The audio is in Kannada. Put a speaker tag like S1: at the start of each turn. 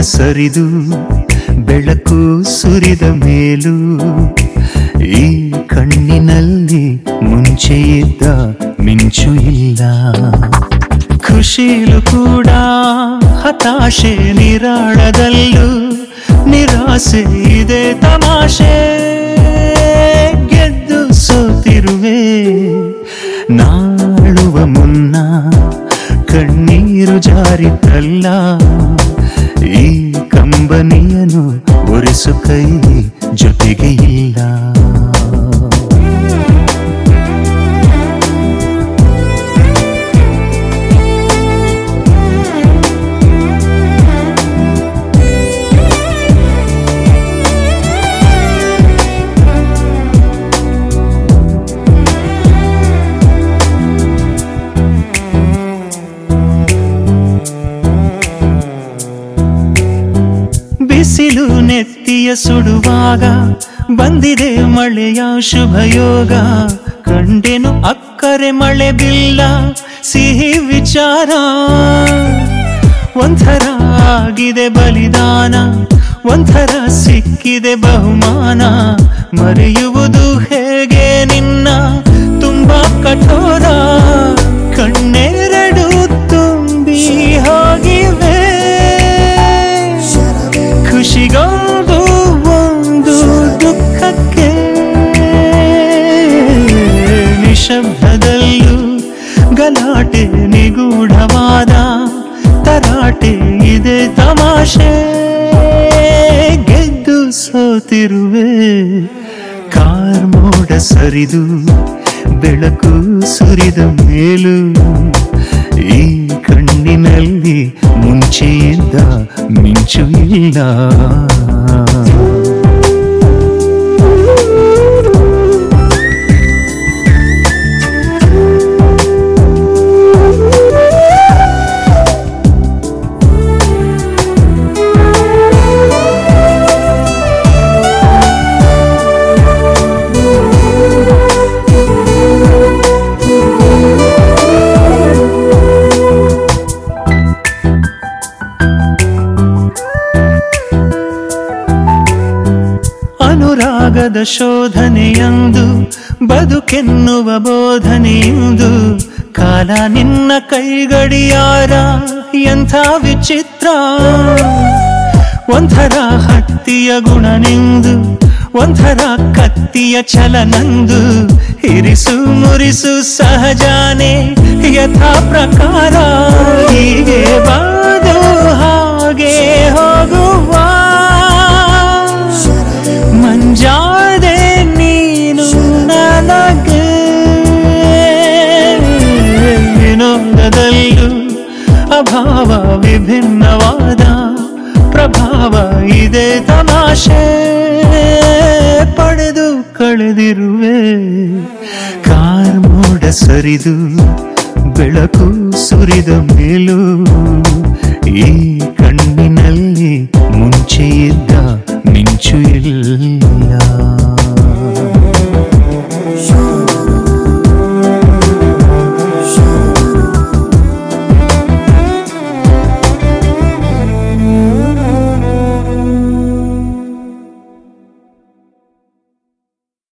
S1: ಸರಿದು ಬೆಳಕು ಸುರಿದ ಮೇಲೂ ಈ ಕಣ್ಣಿನಲ್ಲಿ ಮುಂಚೆ ಇದ್ದ ಮಿಂಚು ಇಲ್ಲ. ಖುಷಿಲು ಕೂಡ ಹತಾಶೆ, ನಿರಾಳದಲ್ಲೂ ನಿರಾಸೆ ಇದೆ ತಮಾಷೆ. ಗೆದ್ದು ಸೋತಿರುವೆ ನಾಳುವ ಮುನ್ನ ಕಣ್ಣೀರು ಜಾರಿತಲ್ಲ. ಈ ಕಂಬನಿಯನು ಒರೆಸು ಕೈ ಜೊತೆಗೆ ಇಲ್ಲ. ಬಿಸಿಲು ನೆತ್ತಿಯ ಸುಡುವಾಗ ಬಂದಿದೆ ಮಳೆಯ ಶುಭಯೋಗ. ಕಂಡೆನು ಅಕ್ಕರೆ ಮಳೆ ಬಿಲ್ಲ ಸಿಹಿ ವಿಚಾರ. ಒಂಥರ ಆಗಿದೆ ಬಲಿದಾನ, ಒಂಥರ ಸಿಕ್ಕಿದೆ ಬಹುಮಾನ. ಮರೆಯುವುದು ಹೇಗೆ ನಿನ್ನ ತುಂಬಾ ಕಠೋರ. ಕಣ್ಣೆರಡು ತುಂಬಿ ಹೋಗಿವೆ, ಖುಷಿಗೊಂದು ಒಂದು ದುಃಖಕ್ಕೆ. ನಿಶಬ್ದದಲ್ಲೂ ಗಲಾಟೆ, ನಿಗೂಢವಾದ ತರಾಟೆ ಇದೆ ತಮಾಷೆ. ಗೆದ್ದು ಸೋತಿರುವೆ ಕಾರ್ಮೋಡ ಸರಿದು ಬೆಳಕು ಸುರಿದ ಮೇಲೂ ಈ ಕಣ್ಣಿನಲ್ಲಿ ಮುಂಚೆಯಿದ್ದ ಮಿಂಚು ಇಲ್ಲ. ಅನುರಾಗದ ಶೋಧನೆಯಂದು ಬದುಕೆನ್ನುವ ಬೋಧನೆಯಂದು ಕಾಲ ನಿನ್ನ ಕೈಗಡಿಯಾರ ಎಂಥ ವಿಚಿತ್ರ. ಒಂಥರ ಹತ್ತಿಯ ಗುಣನೆಂದು, ಒಂಥರ ಕತ್ತಿಯ ಛಲನಂದು. ಇರಿಸು ಮುರಿಸು ಸಹಜಾನೆ ಯಥಾ ಪ್ರಕಾರ. ಹೀಗೆ ಬಾದು ಹಾಗೆ ಹೋಗುವ ಮಂಜಾದೆ ನೀನು ನನಗೆ. ವಿನೋದದಲ್ಲೂ ಅಭಾವ, ವಿಭಿನ್ನವಾದ ಪ್ರಭಾವ ಇದೆ ತಮಾಷೆ. ಪಡೆದು ಕಳೆದಿರುವೆ ಕಾರ್ಮೋಡ ಸರಿದು ಬೆಳಕು ಸುರಿದ ಮೇಲೂ ಈ